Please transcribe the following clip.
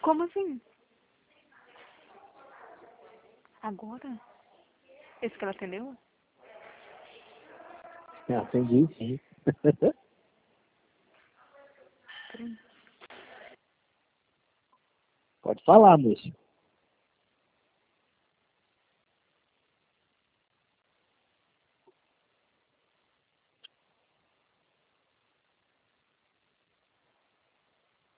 Como assim? Agora? Esse que ela atendeu? Atendi, sim. Peraí. Pode falar, moço.